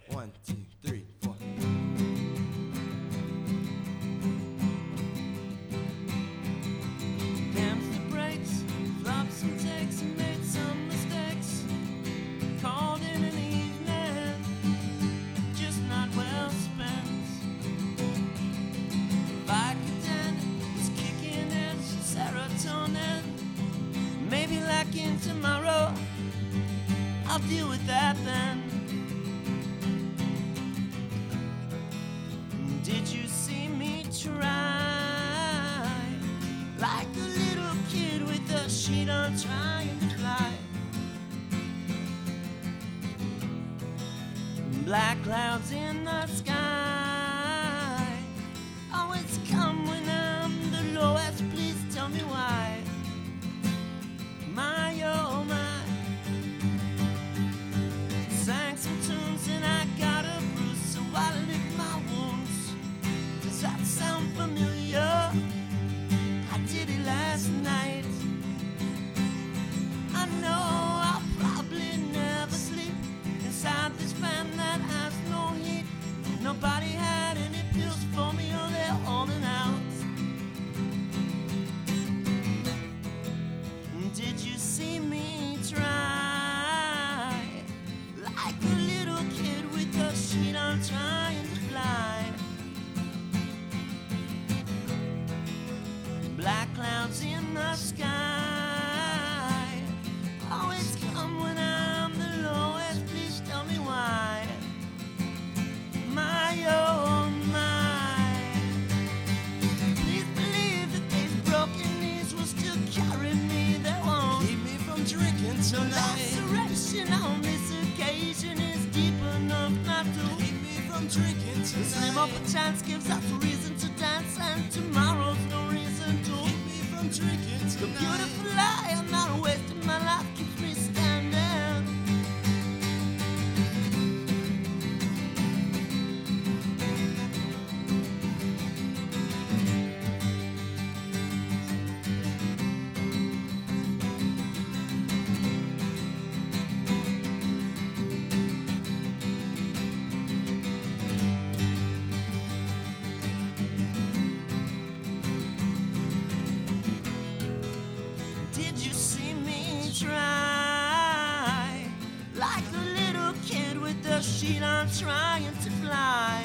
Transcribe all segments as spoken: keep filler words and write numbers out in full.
One, two, three, four. Damped the brakes, flopped some takes and made some mistakes. Called in an evening, just not well spent. Vicodin was kicking in serotonin. Maybe lacking tomorrow, I'll deal with that then. Did you see me try? Like a little kid with a sheet on trying to fly. Black clouds in the sky always come when I'm the lowest, please tell me why. My oh my, sang some tunes and I got a bruise, so I lick my wounds. Does that sound familiar? I did it last night. I know I'll probably never sleep inside this fan that has no heat. Nobody had any pills for me, or they're holding out. Did you see me try? Like a little kid with a sheet on trying to fly. Black clouds in the sky always come when I'm the lowest, please tell me why. My oh my, please believe that these broken knees will still carry me. They won't Keep me from drinking tonight. laceration on this occasion is deep enough not to Keep me from drinking The slim up tonight. a chance gives us a reason to dance, and tomorrow's no reason to. Keep me from drinking The tonight. beautiful lie, I'm not wasting my life, keeps me standing. Did you see me try? Like a little kid with a sheet on trying to fly.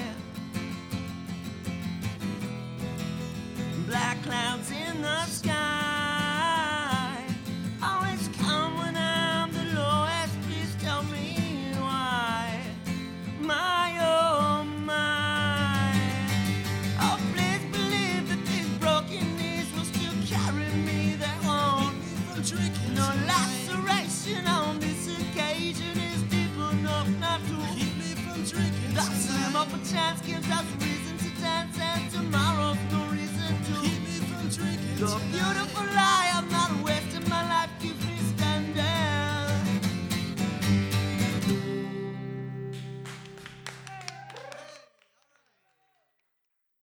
Black clouds in the sky always come when I'm the lowest, please tell me why. My oh my, oh please believe that these broken knees will still carry me. They won't. Keep me from drinking No tonight. laceration on this occasion is deep enough not to. Keep me from drinking The slim up a tonight. chance gives us reason to dance, and tomorrow's no reason to. Keep me from drinking The tonight. beautiful